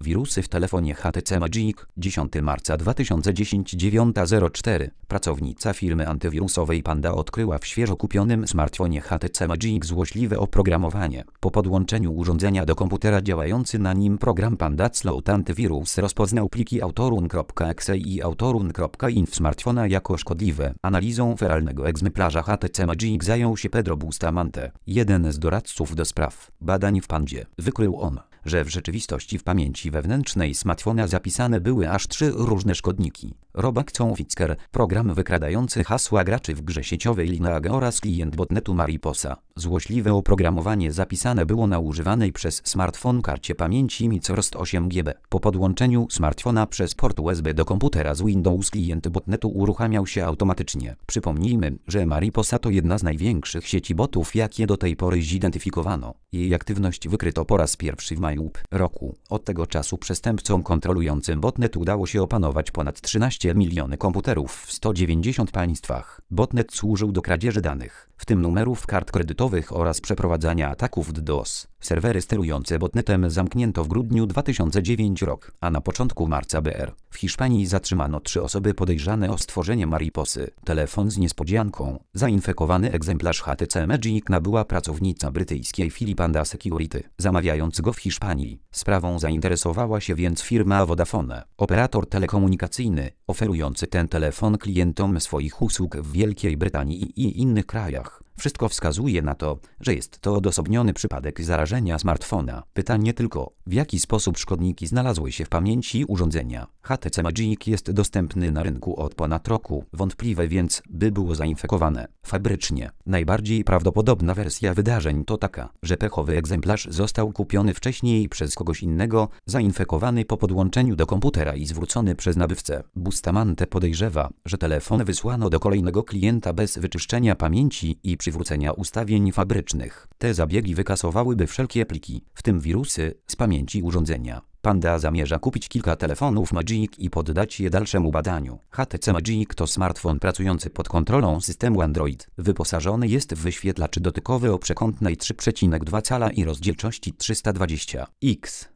Wirusy w telefonie HTC Magic, 10 marca 2010 9:04. Pracownica firmy antywirusowej Panda odkryła w świeżo kupionym smartfonie HTC Magic złośliwe oprogramowanie. Po podłączeniu urządzenia do komputera działający na nim program Panda Sleuth Antywirus rozpoznał pliki autorun.exe i autorun.inf smartfona jako szkodliwe. Analizą feralnego egzemplarza HTC Magic zajął się Pedro Bustamante, jeden z doradców do spraw badań w Pandzie. Wykrył on, że w rzeczywistości w pamięci wewnętrznej smartfona zapisane były aż 3 różne szkodniki. Robacon Fisker, program wykradający hasła graczy w grze sieciowej Lineage oraz klient botnetu Mariposa. Złośliwe oprogramowanie zapisane było na używanej przez smartfon karcie pamięci Microsoft 8GB. Po podłączeniu smartfona przez port USB do komputera z Windows klient botnetu uruchamiał się automatycznie. Przypomnijmy, że Mariposa to jedna z największych sieci botów, jakie do tej pory zidentyfikowano. Jej aktywność wykryto po raz pierwszy w maju roku. Od tego czasu przestępcom kontrolującym botnet udało się opanować ponad 13 miliony komputerów w 190 państwach. Botnet służył do kradzieży danych, w tym numerów kart kredytowych oraz przeprowadzania ataków DDoS. Serwery sterujące botnetem zamknięto w grudniu 2009 roku, a na początku marca BR. W Hiszpanii zatrzymano 3 osoby podejrzane o stworzenie Mariposy. Telefon z niespodzianką. Zainfekowany egzemplarz HTC Magic nabyła pracownica brytyjskiej firmy Panda Security, zamawiając go w Hiszpanii. Sprawą zainteresowała się więc firma Vodafone, operator telekomunikacyjny, oferujący ten telefon klientom swoich usług w Wielkiej Brytanii i innych krajach. Wszystko wskazuje na to, że jest to odosobniony przypadek zarażenia smartfona. Pytanie tylko, w jaki sposób szkodniki znalazły się w pamięci urządzenia. HTC Magic jest dostępny na rynku od ponad roku. Wątpliwe więc, by było zainfekowane fabrycznie. Najbardziej prawdopodobna wersja wydarzeń to taka, że pechowy egzemplarz został kupiony wcześniej przez kogoś innego, zainfekowany po podłączeniu do komputera i zwrócony przez nabywcę. Bustamante podejrzewa, że telefon wysłano do kolejnego klienta bez wyczyszczenia pamięci i przywrócenia ustawień fabrycznych. Te zabiegi wykasowałyby wszelkie pliki, w tym wirusy, z pamięci urządzenia. Panda zamierza kupić kilka telefonów Magic i poddać je dalszemu badaniu. HTC Magic to smartfon pracujący pod kontrolą systemu Android. Wyposażony jest w wyświetlacz dotykowy o przekątnej 3,2 cala i rozdzielczości 320 x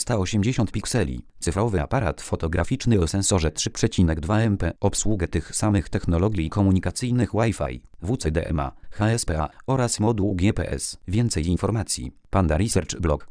480 pikseli, cyfrowy aparat fotograficzny o sensorze 3,2 MP, obsługę tych samych technologii komunikacyjnych Wi-Fi, WCDMA, HSPA oraz moduł GPS. Więcej informacji. Panda Research Blog.